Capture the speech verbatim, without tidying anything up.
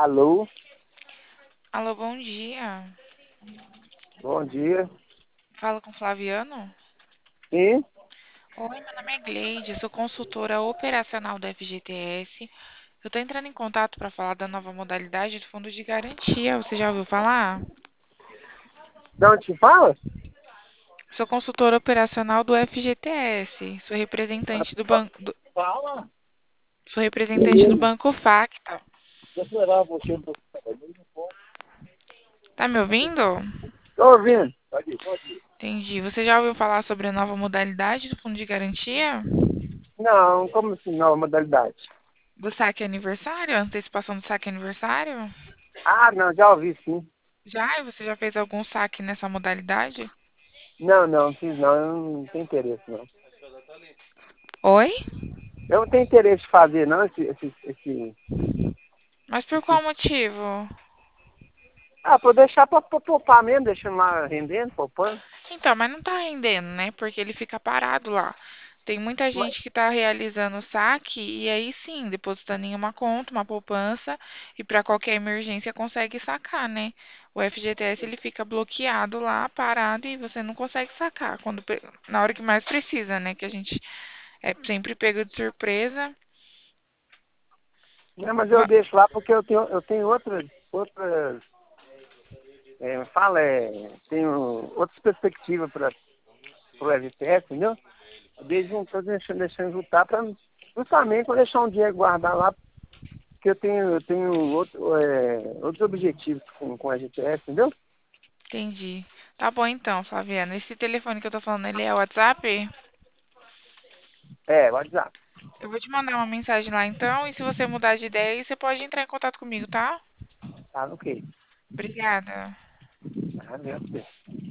Alô, Alô, bom dia. bom dia. Falo com Flaviano? Sim, Oi, meu nome é Gleide, eu sou consultora operacional da F G T S. Eu estou entrando em contato para falar da nova modalidade do fundo de garantia. Você já ouviu falar? de onde se fala? Sou consultora operacional do F G T S. Sou representante do banco, do- Fala. sou representante do Beleza. Banco Facta. Deixa eu levar você pro... Tá me ouvindo? Tô ouvindo. Pode ir, pode ir. Entendi. Você já ouviu falar sobre a nova modalidade do fundo de garantia? Não, como assim, nova modalidade? Do saque aniversário? Antecipação do saque aniversário? Ah, não, já ouvi sim. Já? E você já fez algum saque nessa modalidade? Não, não, fiz não, eu não tenho interesse não. Oi? Eu não tenho interesse de fazer não, esse, esse, esse, Mas por qual esse... motivo? Ah, vou deixar pra, pra poupar mesmo, deixando lá rendendo, poupando. Então, mas não tá rendendo, né? Porque ele fica parado lá. Tem muita Mas, gente que tá realizando o saque e aí sim, depositando em uma conta, uma poupança e para qualquer emergência consegue sacar, né? O F G T S ele fica bloqueado lá, parado e você não consegue sacar quando pe- na hora que mais precisa, né? Que a gente é sempre pego de surpresa. não, mas eu Va- deixo lá porque eu tenho, eu tenho outras, outras, é, fala, é, tenho outras perspectivas para o F T S, entendeu? Desde não estou deixando, deixando juntar para justamente para deixar um dinheiro guardar lá, porque eu tenho, eu tenho outro, é, outros objetivos com, com a G T S, entendeu? Entendi. Tá bom então, Flaviana. Esse telefone que eu tô falando, ele é o WhatsApp? É, WhatsApp. Eu vou te mandar uma mensagem lá então, e se você mudar de ideia, aí você pode entrar em contato comigo, tá? Tá, ok. Obrigada. Ah, meu Deus.